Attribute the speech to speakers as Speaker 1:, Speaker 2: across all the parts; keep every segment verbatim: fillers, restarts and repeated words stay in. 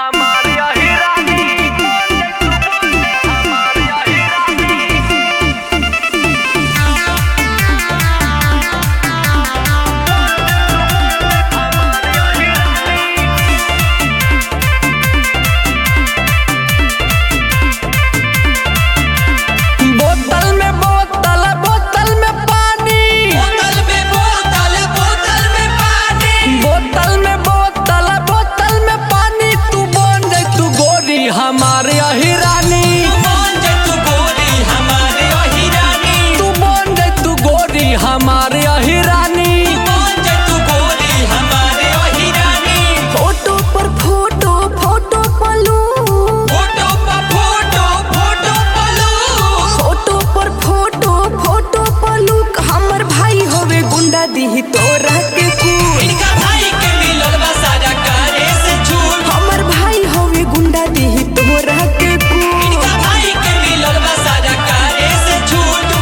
Speaker 1: हमारी अहिरानी हमारी अहिरानी हमारी अहिरानी बोतल में बोतल बोतल में पानी
Speaker 2: बोतल में बोतल बोतल में पानी
Speaker 1: बोतल में बोतल बोतल में पानी तू बन जाए तू गोरी हमारे अहिरानी
Speaker 2: बन जा तू गोरी हमारे अहिरानी
Speaker 1: तू बन जाए तू गोरी हमारे अहिरानी
Speaker 2: बन जा तू गोरी हमारे अहिरानी
Speaker 3: फोटो पर फोटो फोटो पलू
Speaker 2: फोटो पर फोटो फोटो पलू
Speaker 3: फोटो पर फोटो फोटो पलू हमर भाई होवे गुंडा दी तोरा के कुल
Speaker 2: इनका भाई के मिलल बा सारा कारे से झूठ
Speaker 3: हमर भाई होवे गुंडा दी तोरा के कुल
Speaker 2: इनका भाई के मिलल बा सारा कारे से झूठ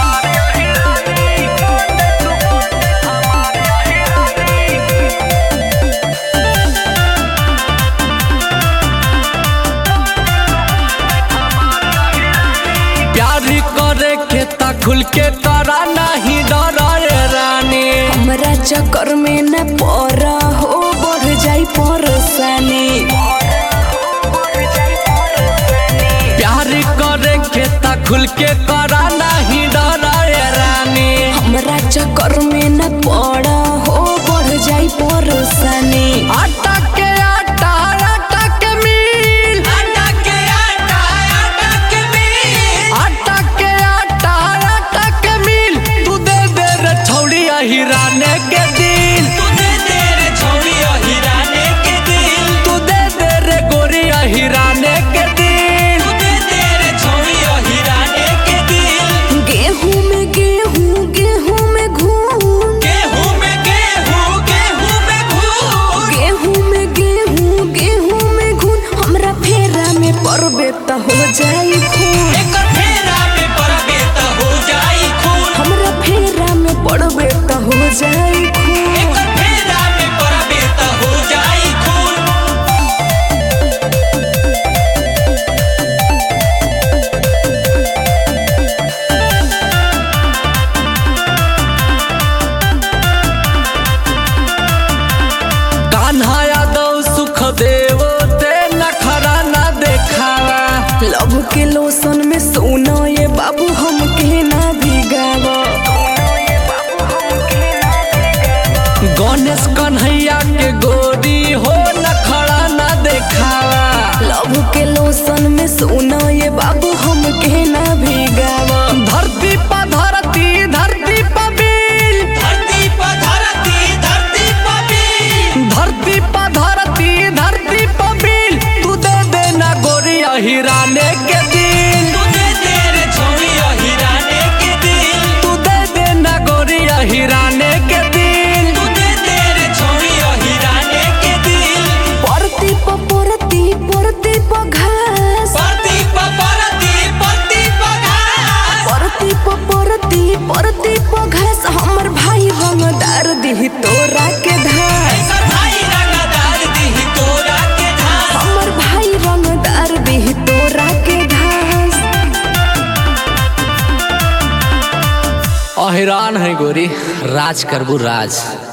Speaker 1: प्यार करे के ता खुल के तारा नहीं डरे रानी
Speaker 3: हमरा चक्कर में न पड़ा हो बढ़ जाई परेशानी
Speaker 1: प्यार करे के ता खुल के तारा नहीं डरे रानी
Speaker 3: हमरा चक्कर में न पड़ा हो बढ़ जाई परेशानी
Speaker 1: आटा के आटा आटा के मिल
Speaker 2: आटा के आटा आटा के मिल
Speaker 1: आटा के आटा आटा के मिल तू दे दे रे छौड़ी अहिराने के दिल
Speaker 2: तू दे दे रे छौरी अहिराने के दिल
Speaker 1: तू दे दे रे गोरी अहिराने के दिल
Speaker 2: तू दे दे रे छौरी अहिराने के दिल
Speaker 3: गेहूं में गेहूं गेहूं में घूम
Speaker 2: गेहूं में गेहूं गेहूं में घून
Speaker 3: गेहूं में गेहूं गेहूं में घून हमरा फेरा में पड़बे त हो जाई खून
Speaker 2: एकर फेरा में पड़बे त हो जाई खून
Speaker 3: हमरा फेरा में पड़बे त हो जाई खून
Speaker 2: एकर फेरा में पड़बे त हो जाई खून
Speaker 1: कान्हा यादव सुख देव ते नखरा ना देखावा
Speaker 3: लव के लोसन में सोना ये बाबू हमके ना भिगावा
Speaker 1: गणेश कन्हैया के गोरी हो नखरा ना देखावा
Speaker 3: लव के लोसन में सोना ये बाबू हमके ना भिगावा
Speaker 1: धरती पर धरती धरती पर बिल
Speaker 2: धरती पर धरती धरती पर बिल
Speaker 1: धरती पर धरती धरती पर बिल तू दे देना गोरी अहिराने के दिल
Speaker 2: तू दे दे रे छौरी अहिराने के दिल
Speaker 1: तू दे देना गोरी अहिराने के दिल
Speaker 2: तू दे दे रे छौरी अहिराने के दिल
Speaker 3: परती प परती परती प घास
Speaker 2: परती पर परती परती पर घास
Speaker 3: परती प परती परती प घास हमर भाई हमदार दी तोरा के धास
Speaker 2: ऐसा भाई रंगदार दी तोरा के धास
Speaker 3: हमर भाई रंगदार दी तोरा के धास
Speaker 1: अहिरान है गोरी राज करबू राज।